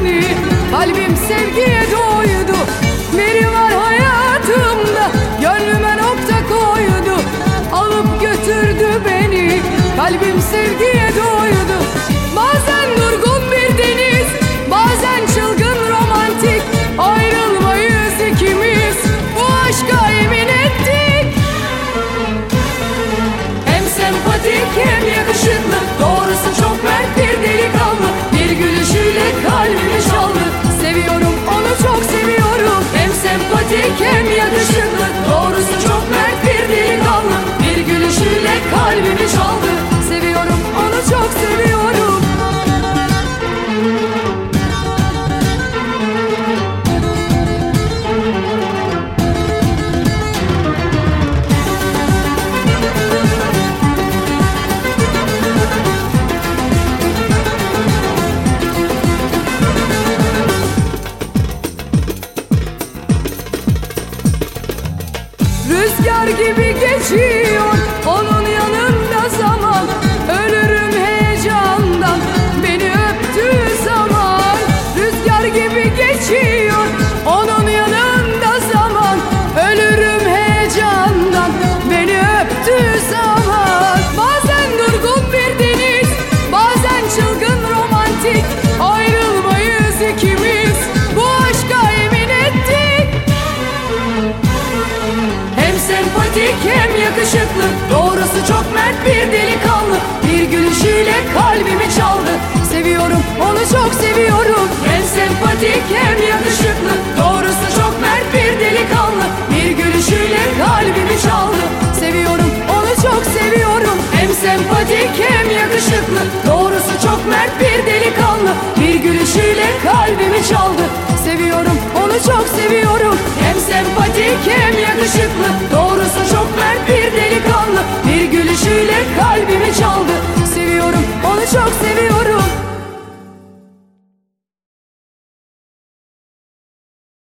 beni. Kalbim sevgiye doydu. Biri var hayatımda, gönlüme nokta koydu. Alıp götürdü beni. Kalbim sevgiye doydu. Bazen durgun bir deniz, bazen çılgın romantik. Ayrılmayız ikimiz, bu aşka yemin ettik. Hem sempatik hem yakışıklı, doğrusu çok mert bir delikanlı. Bir gülüşüyle kalbimi çaldı. Seviyorum onu, çok seviyorum. Hem sempatik hem yakışıklı, doğrusu çok mert bir delikanlı. Bir gülüşüyle kalbimi çaldı. Seviyorum onu, çok seviyorum. Rüzgar gibi geçiyor onun yanında zaman. Ölürüm heyecandan beni öptüğü zaman. Rüzgar gibi geçiyor onun yanında zaman. Ölürüm heyecandan beni öptüğü zaman. Bazen durgun bir deniz, bazen çılgın romantik. Ayrılmayız ikimiz, bu aşka yemin ettik. Hem sempatik hem yakışıklı, doğrusu çok mert bir delikanlı. Bir gülüşüyle kalbimi çaldı. Seviyorum onu, çok seviyorum. Hem sempatik hem yakışıklı, doğrusu çok mert bir delikanlı. Bir gülüşüyle kalbimi çaldı. Seviyorum onu, çok seviyorum. Hem sempatik hem yakışıklı, doğrusu çok mert bir delikanlı. Bir gülüşüyle kalbimi çaldı. Seviyorum onu, çok seviyorum. Hem sempatik hem yakışıklı,